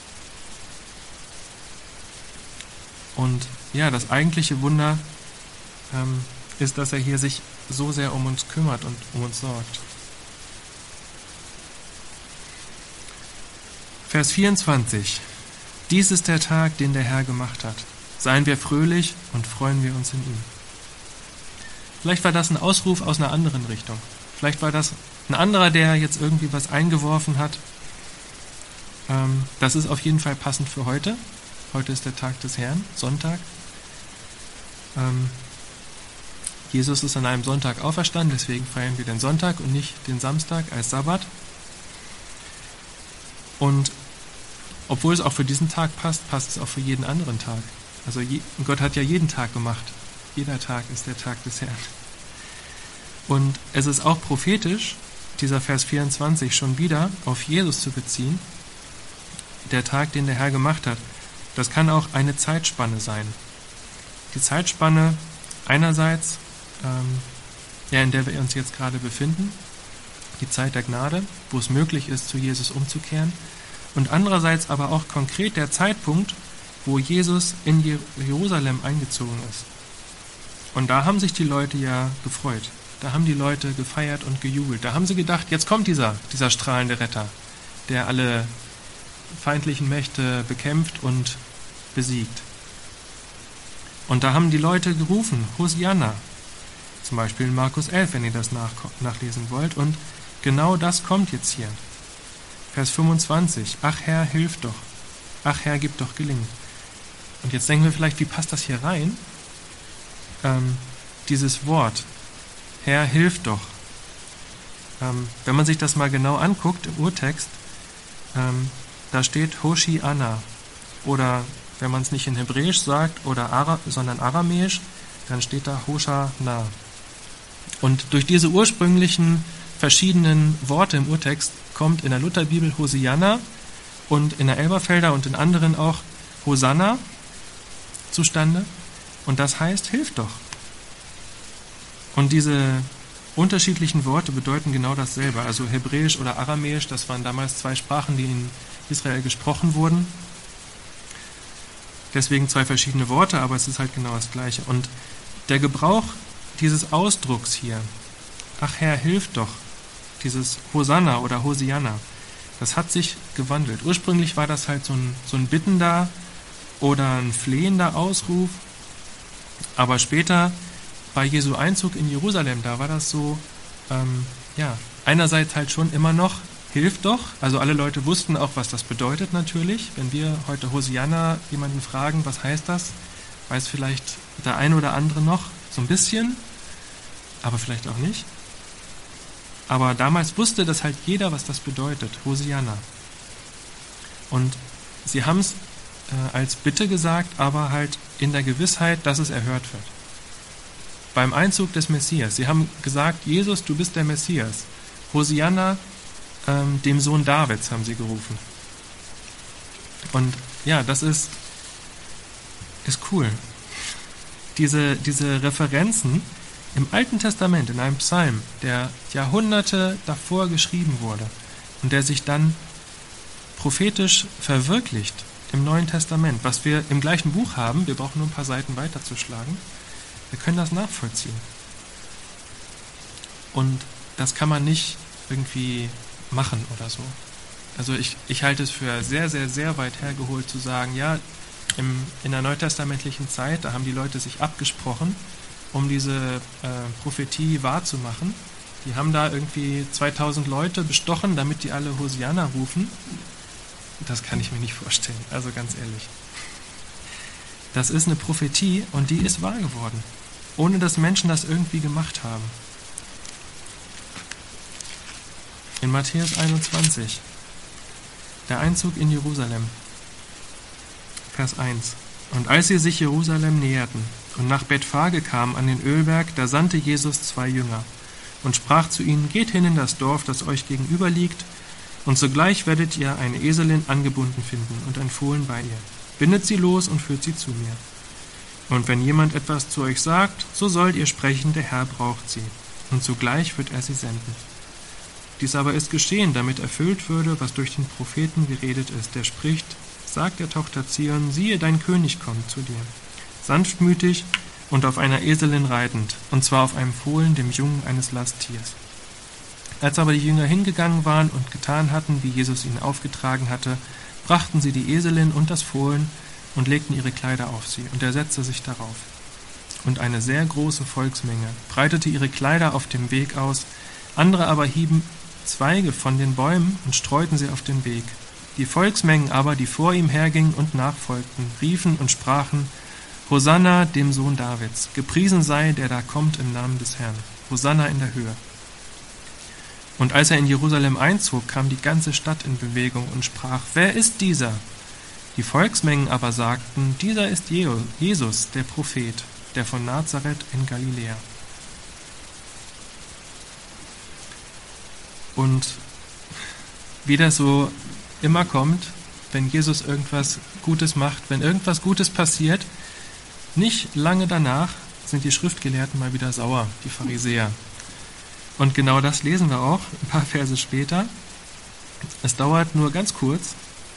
Und ja, das eigentliche Wunder ist, dass er hier sich so sehr um uns kümmert und um uns sorgt. Vers 24. Dies ist der Tag, den der Herr gemacht hat. Seien wir fröhlich und freuen wir uns in ihm. Vielleicht war das ein Ausruf aus einer anderen Richtung. Vielleicht war das ein anderer, der jetzt irgendwie was eingeworfen hat. Das ist auf jeden Fall passend für heute. Heute ist der Tag des Herrn, Sonntag. Jesus ist an einem Sonntag auferstanden, deswegen feiern wir den Sonntag und nicht den Samstag als Sabbat. Und obwohl es auch für diesen Tag passt, passt es auch für jeden anderen Tag. Also Gott hat ja jeden Tag gemacht. Jeder Tag ist der Tag des Herrn. Und es ist auch prophetisch, dieser Vers 24 schon wieder auf Jesus zu beziehen. Der Tag, den der Herr gemacht hat. Das kann auch eine Zeitspanne sein. Die Zeitspanne einerseits, in der wir uns jetzt gerade befinden, die Zeit der Gnade, wo es möglich ist, zu Jesus umzukehren, und andererseits aber auch konkret der Zeitpunkt, wo Jesus in Jerusalem eingezogen ist. Und da haben sich die Leute ja gefreut. Da haben die Leute gefeiert und gejubelt. Da haben sie gedacht, jetzt kommt dieser strahlende Retter, der alle feindlichen Mächte bekämpft und besiegt. Und da haben die Leute gerufen, Hosianna, zum Beispiel in Markus 11, wenn ihr das nachlesen wollt. Und genau das kommt jetzt hier. Vers 25, ach Herr, hilf doch. Ach Herr, gib doch Gelingen. Und jetzt denken wir vielleicht, wie passt das hier rein? Dieses Wort, Herr, hilf doch. Wenn man sich das mal genau anguckt im Urtext, da steht Hoshianna. Oder wenn man es nicht in Hebräisch sagt, sondern Aramäisch, dann steht da Hoshana. Und durch diese ursprünglichen verschiedenen Worte im Urtext kommt in der Lutherbibel Hosianna und in der Elberfelder und in anderen auch Hosanna zustande. Und das heißt, hilf doch. Und diese unterschiedlichen Worte bedeuten genau dasselbe. Also Hebräisch oder Aramäisch, das waren damals zwei Sprachen, die in Israel gesprochen wurden. Deswegen zwei verschiedene Worte, aber es ist halt genau das Gleiche. Und der Gebrauch dieses Ausdrucks hier, ach Herr, hilf doch, dieses Hosanna oder Hosianna, das hat sich gewandelt. Ursprünglich war das halt so ein bittender oder ein flehender Ausruf, aber später bei Jesu Einzug in Jerusalem, da war das so, einerseits halt schon immer noch, hilf doch, also alle Leute wussten auch, was das bedeutet natürlich. Wenn wir heute Hosianna jemanden fragen, was heißt das, weiß vielleicht der eine oder andere noch so ein bisschen, aber vielleicht auch nicht. Aber damals wusste das halt jeder, was das bedeutet, Hosianna. Und sie haben es als Bitte gesagt, aber halt in der Gewissheit, dass es erhört wird. Beim Einzug des Messias, sie haben gesagt, Jesus, du bist der Messias. Hosianna, dem Sohn Davids, haben sie gerufen. Und ja, das ist cool. Diese Referenzen im Alten Testament, in einem Psalm, der Jahrhunderte davor geschrieben wurde und der sich dann prophetisch verwirklicht im Neuen Testament, was wir im gleichen Buch haben, wir brauchen nur ein paar Seiten weiterzuschlagen, wir können das nachvollziehen. Und das kann man nicht irgendwie machen oder so. Also ich halte es für sehr, sehr, sehr weit hergeholt zu sagen, ja, in der neutestamentlichen Zeit, da haben die Leute sich abgesprochen, um diese Prophetie wahrzumachen. Die haben da irgendwie 2000 Leute bestochen, damit die alle Hosianna rufen. Das kann ich mir nicht vorstellen, also ganz ehrlich. Das ist eine Prophetie und die ist wahr geworden, ohne dass Menschen das irgendwie gemacht haben. In Matthäus 21, der Einzug in Jerusalem, Vers 1. Und als sie sich Jerusalem näherten und nach Bethphage kamen an den Ölberg, da sandte Jesus 2 Jünger und sprach zu ihnen, geht hin in das Dorf, das euch gegenüber liegt, und sogleich werdet ihr eine Eselin angebunden finden und ein Fohlen bei ihr. Bindet sie los und führt sie zu mir. Und wenn jemand etwas zu euch sagt, so sollt ihr sprechen, der Herr braucht sie, und sogleich wird er sie senden. Dies aber ist geschehen, damit erfüllt würde, was durch den Propheten geredet ist, der spricht, sagt der Tochter Zion, siehe, dein König kommt zu dir, sanftmütig und auf einer Eselin reitend, und zwar auf einem Fohlen, dem Jungen eines Lasttiers. Als aber die Jünger hingegangen waren und getan hatten, wie Jesus ihnen aufgetragen hatte, brachten sie die Eselin und das Fohlen und legten ihre Kleider auf sie, und er setzte sich darauf. Und eine sehr große Volksmenge breitete ihre Kleider auf dem Weg aus, andere aber hieben Zweige von den Bäumen und streuten sie auf den Weg. Die Volksmengen aber, die vor ihm hergingen und nachfolgten, riefen und sprachen, Hosanna dem Sohn Davids, gepriesen sei, der da kommt im Namen des Herrn, Hosanna in der Höhe. Und als er in Jerusalem einzog, kam die ganze Stadt in Bewegung und sprach, wer ist dieser? Die Volksmengen aber sagten, dieser ist Jesus, der Prophet, der von Nazareth in Galiläa. Und wie das so immer kommt, wenn Jesus irgendwas Gutes macht, wenn irgendwas Gutes passiert, nicht lange danach sind die Schriftgelehrten mal wieder sauer, die Pharisäer. Und genau das lesen wir auch ein paar Verse später. Es dauert nur ganz kurz.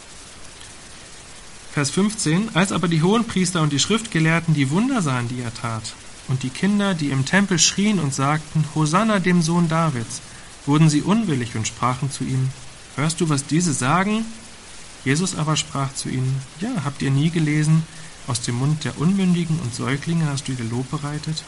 Vers 15: Als aber die Hohenpriester und die Schriftgelehrten die Wunder sahen, die er tat, und die Kinder, die im Tempel schrien und sagten, Hosanna dem Sohn Davids, wurden sie unwillig und sprachen zu ihm, hörst du, was diese sagen? Jesus aber sprach zu ihnen, ja, habt ihr nie gelesen, aus dem Mund der Unmündigen und Säuglinge hast du ihr Lob bereitet?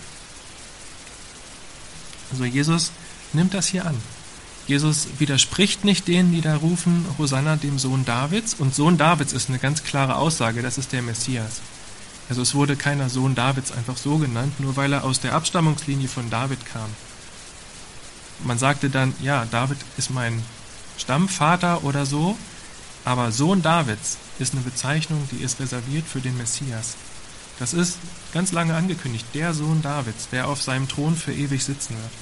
Also Jesus nimmt das hier an. Jesus widerspricht nicht denen, die da rufen, Hosanna dem Sohn Davids. Und Sohn Davids ist eine ganz klare Aussage, das ist der Messias. Also es wurde keiner Sohn Davids einfach so genannt, nur weil er aus der Abstammungslinie von David kam. Man sagte dann, ja, David ist mein Stammvater oder so, aber Sohn Davids ist eine Bezeichnung, die ist reserviert für den Messias. Das ist ganz lange angekündigt, der Sohn Davids, der auf seinem Thron für ewig sitzen wird.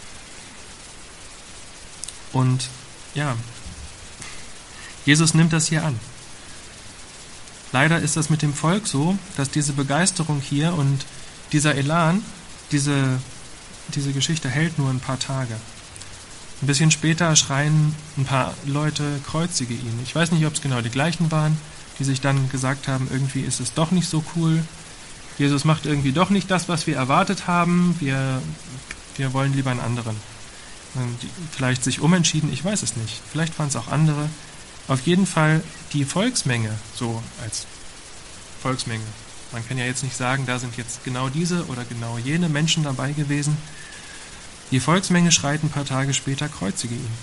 Und ja, Jesus nimmt das hier an. Leider ist das mit dem Volk so, dass diese Begeisterung hier und dieser Elan, diese Geschichte hält nur ein paar Tage. Ein bisschen später schreien ein paar Leute, kreuzige ihn. Ich weiß nicht, ob es genau die gleichen waren, die sich dann gesagt haben, irgendwie ist es doch nicht so cool. Jesus macht irgendwie doch nicht das, was wir erwartet haben. Wir wollen lieber einen anderen. Die vielleicht sich umentschieden, ich weiß es nicht. Vielleicht waren es auch andere. Auf jeden Fall die Volksmenge, so als Volksmenge. Man kann ja jetzt nicht sagen, da sind jetzt genau diese oder genau jene Menschen dabei gewesen. Die Volksmenge schreit ein paar Tage später, kreuzige ihn.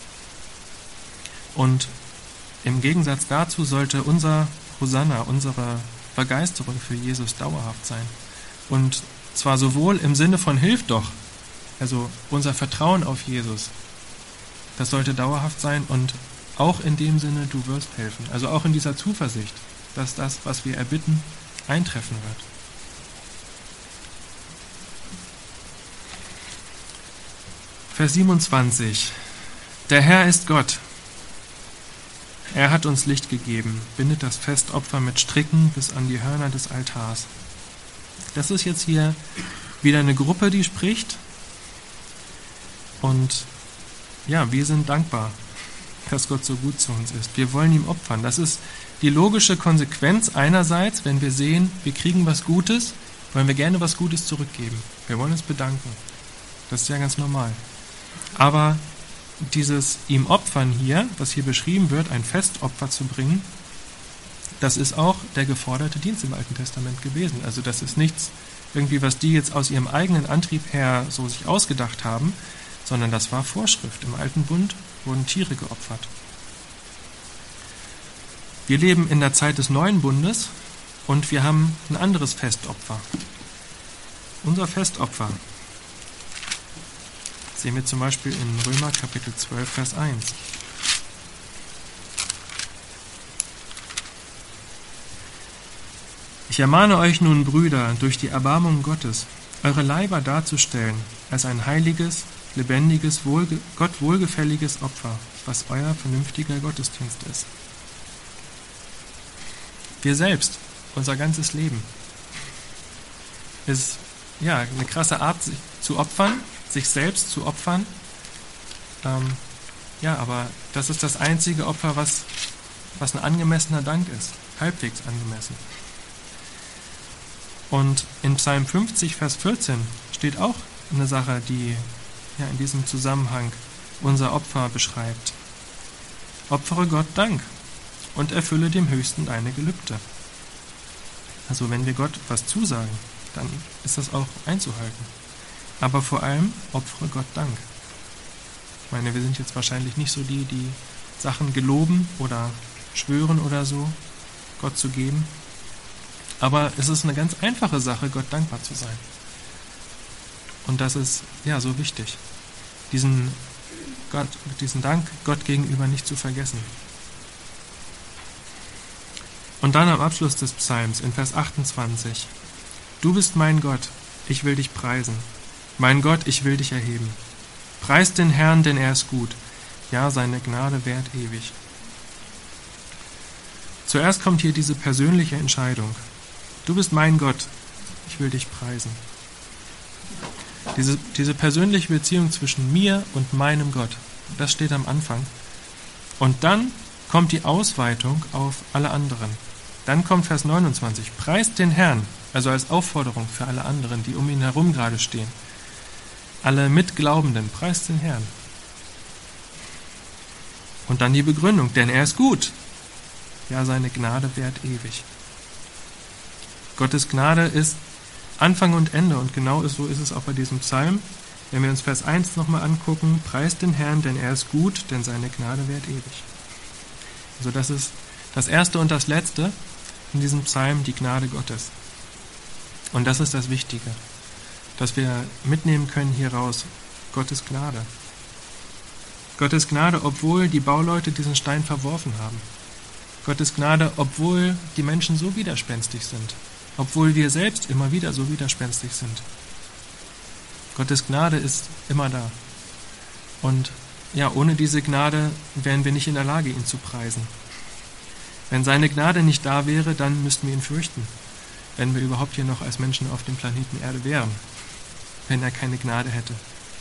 Und im Gegensatz dazu sollte unser Hosanna, unsere Begeisterung für Jesus dauerhaft sein. Und zwar sowohl im Sinne von hilf doch, also unser Vertrauen auf Jesus, das sollte dauerhaft sein und auch in dem Sinne, du wirst helfen. Also auch in dieser Zuversicht, dass das, was wir erbitten, eintreffen wird. Vers 27. Der Herr ist Gott. Er hat uns Licht gegeben, bindet das Festopfer mit Stricken bis an die Hörner des Altars. Das ist jetzt hier wieder eine Gruppe, die spricht. Und ja, wir sind dankbar, dass Gott so gut zu uns ist. Wir wollen ihm opfern. Das ist die logische Konsequenz einerseits, wenn wir sehen, wir kriegen was Gutes, wollen wir gerne was Gutes zurückgeben. Wir wollen uns bedanken. Das ist ja ganz normal. Aber dieses ihm opfern hier, was hier beschrieben wird, ein Festopfer zu bringen, das ist auch der geforderte Dienst im Alten Testament gewesen. Also das ist nichts irgendwie, was die jetzt aus ihrem eigenen Antrieb her so sich ausgedacht haben, sondern das war Vorschrift. Im Alten Bund wurden Tiere geopfert. Wir leben in der Zeit des Neuen Bundes und wir haben ein anderes Festopfer. Unser Festopfer sehen wir zum Beispiel in Römer Kapitel 12, Vers 1. Ich ermahne euch nun, Brüder, durch die Erbarmung Gottes, eure Leiber darzustellen als ein heiliges, lebendiges, Gott wohlgefälliges Opfer, was euer vernünftiger Gottesdienst ist. Wir selbst, unser ganzes Leben, ist ja eine krasse Art, sich zu opfern, sich selbst zu opfern. Aber das ist das einzige Opfer, was ein angemessener Dank ist, halbwegs angemessen. Und in Psalm 50, Vers 14 steht auch eine Sache, die ja in diesem Zusammenhang unser Opfer beschreibt. Opfere Gott Dank und erfülle dem Höchsten deine Gelübde. Also wenn wir Gott was zusagen, dann ist das auch einzuhalten. Aber vor allem opfere Gott Dank. Ich meine, wir sind jetzt wahrscheinlich nicht so die Sachen geloben oder schwören oder so, Gott zu geben. Aber es ist eine ganz einfache Sache, Gott dankbar zu sein. Und das ist ja so wichtig, diesen Dank Gott gegenüber nicht zu vergessen. Und dann am Abschluss des Psalms in Vers 28. Du bist mein Gott, ich will dich preisen. Mein Gott, ich will dich erheben. Preist den Herrn, denn er ist gut. Ja, seine Gnade währt ewig. Zuerst kommt hier diese persönliche Entscheidung. Du bist mein Gott, ich will dich preisen. Diese persönliche Beziehung zwischen mir und meinem Gott, das steht am Anfang. Und dann kommt die Ausweitung auf alle anderen. Dann kommt Vers 29. Preist den Herrn, also als Aufforderung für alle anderen, die um ihn herum gerade stehen. Alle Mitglaubenden, preist den Herrn. Und dann die Begründung, denn er ist gut. Ja, seine Gnade währt ewig. Gottes Gnade ist Anfang und Ende und genau so ist es auch bei diesem Psalm. Wenn wir uns Vers 1 nochmal angucken, preist den Herrn, denn er ist gut, denn seine Gnade währt ewig. Also das ist das Erste und das Letzte in diesem Psalm, die Gnade Gottes. Und das ist das Wichtige, dass wir mitnehmen können hier raus, Gottes Gnade. Gottes Gnade, obwohl die Bauleute diesen Stein verworfen haben. Gottes Gnade, obwohl die Menschen so widerspenstig sind. Obwohl wir selbst immer wieder so widerspenstig sind. Gottes Gnade ist immer da. Und ja, ohne diese Gnade wären wir nicht in der Lage, ihn zu preisen. Wenn seine Gnade nicht da wäre, dann müssten wir ihn fürchten, wenn wir überhaupt hier noch als Menschen auf dem Planeten Erde wären, wenn er keine Gnade hätte.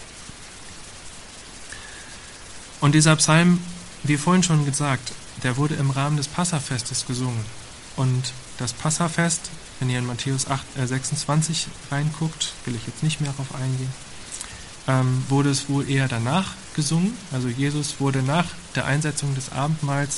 Und dieser Psalm, wie vorhin schon gesagt, der wurde im Rahmen des Passafestes gesungen. Und das Passafest, wenn ihr in Matthäus 26 reinguckt, will ich jetzt nicht mehr darauf eingehen, wurde es wohl eher danach gesungen. Also Jesus wurde nach der Einsetzung des Abendmahls,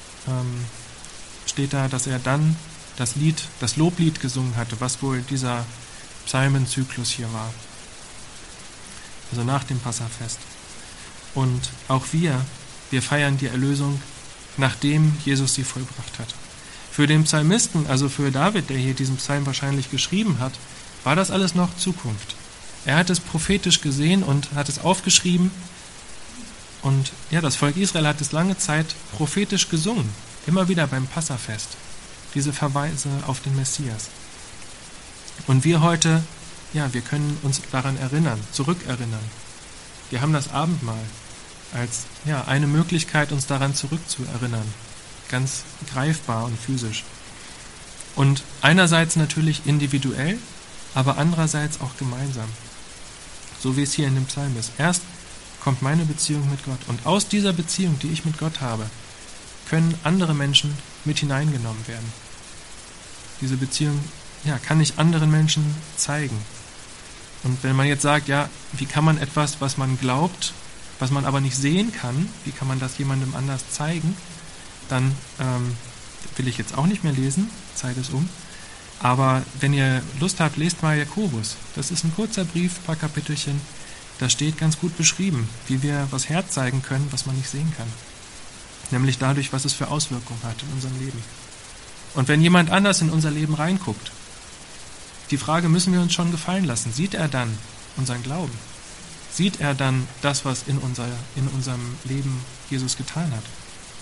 steht da, dass er dann das Loblied gesungen hatte, was wohl dieser Psalmenzyklus hier war. Also nach dem Passafest. Und auch wir feiern die Erlösung, nachdem Jesus sie vollbracht hat. Für den Psalmisten, also für David, der hier diesen Psalm wahrscheinlich geschrieben hat, war das alles noch Zukunft. Er hat es prophetisch gesehen und hat es aufgeschrieben. Und ja, das Volk Israel hat es lange Zeit prophetisch gesungen, immer wieder beim Passafest. Diese Verweise auf den Messias. Und wir heute, ja, wir können uns daran erinnern, zurückerinnern. Wir haben das Abendmahl als ja, eine Möglichkeit, uns daran zurückzuerinnern. Ganz greifbar und physisch. Und einerseits natürlich individuell, aber andererseits auch gemeinsam. So wie es hier in dem Psalm ist. Erst kommt meine Beziehung mit Gott. Und aus dieser Beziehung, die ich mit Gott habe, können andere Menschen mit hineingenommen werden. Diese Beziehung ja, kann ich anderen Menschen zeigen. Und wenn man jetzt sagt, ja, wie kann man etwas, was man glaubt, was man aber nicht sehen kann, wie kann man das jemandem anders zeigen, dann will ich jetzt auch nicht mehr lesen, Zeit ist um. Aber wenn ihr Lust habt, lest mal Jakobus. Das ist ein kurzer Brief, ein paar Kapitelchen. Da steht ganz gut beschrieben, wie wir was herzeigen können, was man nicht sehen kann. Nämlich dadurch, was es für Auswirkungen hat in unserem Leben. Und wenn jemand anders in unser Leben reinguckt, die Frage müssen wir uns schon gefallen lassen. Sieht er dann unseren Glauben? Sieht er dann das, was in unserem Leben Jesus getan hat?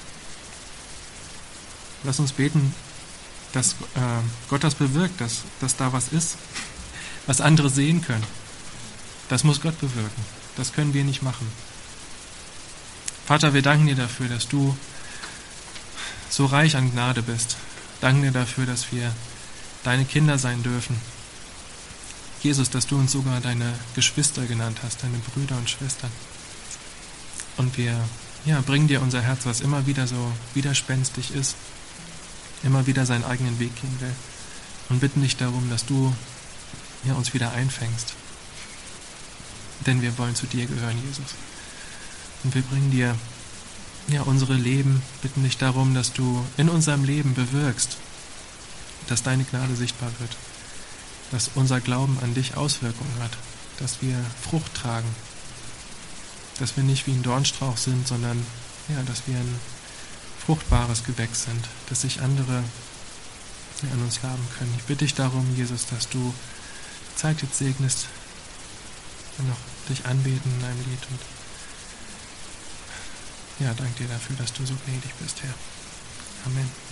Lass uns beten, dass Gott das bewirkt, dass da was ist, was andere sehen können. Das muss Gott bewirken. Das können wir nicht machen. Vater, wir danken dir dafür, dass du so reich an Gnade bist. Danken dir dafür, dass wir deine Kinder sein dürfen. Jesus, dass du uns sogar deine Geschwister genannt hast, deine Brüder und Schwestern. Und wir bringen dir unser Herz, was immer wieder so widerspenstig ist, immer wieder seinen eigenen Weg gehen will. Und bitten dich darum, dass du uns wieder einfängst. Denn wir wollen zu dir gehören, Jesus. Und wir bringen dir unsere Leben, bitten dich darum, dass du in unserem Leben bewirkst, dass deine Gnade sichtbar wird, dass unser Glauben an dich Auswirkungen hat, dass wir Frucht tragen, dass wir nicht wie ein Dornstrauch sind, sondern dass wir ein fruchtbares Gewächs sind, dass sich andere an uns laben können. Ich bitte dich darum, Jesus, dass du die Zeit jetzt segnest, und noch dich anbeten in deinem Lied und danke dir dafür, dass du so gnädig bist, Herr. Amen.